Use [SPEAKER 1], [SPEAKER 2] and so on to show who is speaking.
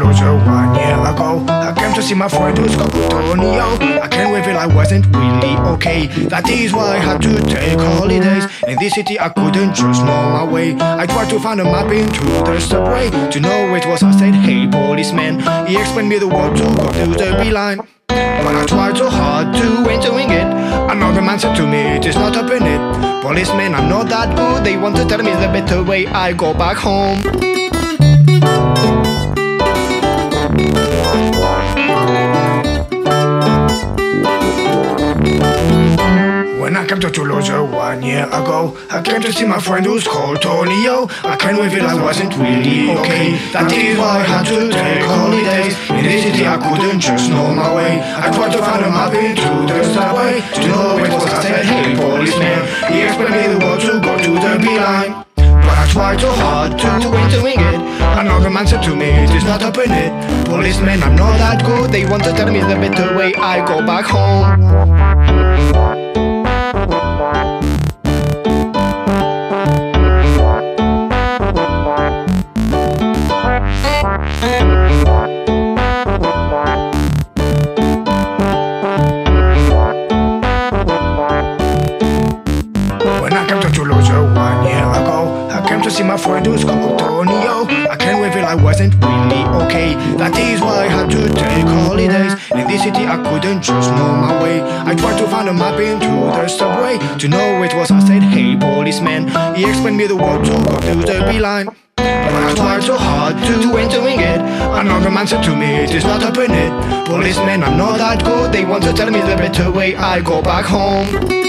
[SPEAKER 1] Tulsa 1 year ago. I came to see my friend who's got Antonio. I can't wait, I wasn't really okay. That is why I had to take holidays. In this city I couldn't just know my way. I tried to find a map into the subway. To know it was I said, hey policeman. He explained me the word to go to the beeline. But I tried so hard to ain't doing it. Another man said to me, it is not up in it. Policeman, I'm not that good. They want to tell me the better way. I go back home. When I came to Tulsa 1 year ago, I came to see my friend who's called Tonio. I can't wait, I wasn't really okay. That is why I had to take holidays. In this city I couldn't just know my way. I tried to find a map into the subway. To know it was I said, hey policeman. He explained me the word to go to the beeline. But I tried so hard to ain't doing it. Another man said to me, it is not up in it. Policeman, I'm not that good. They want to tell me the better way. I go back home. When I came to Tulsa 1 year ago, I came to see my friend who's called Antonio. I can't wait, I wasn't really okay. That is why I had to take holidays. In this city I couldn't just know my way. I tried to find a map into the subway. To know it was I said, hey policeman. He explained me the word to go to the beeline. But I tried so hard to ain't doing it. Another man said to me, it is not up in it. Policeman, I'm not that good. They want to tell me the better way. I go back home.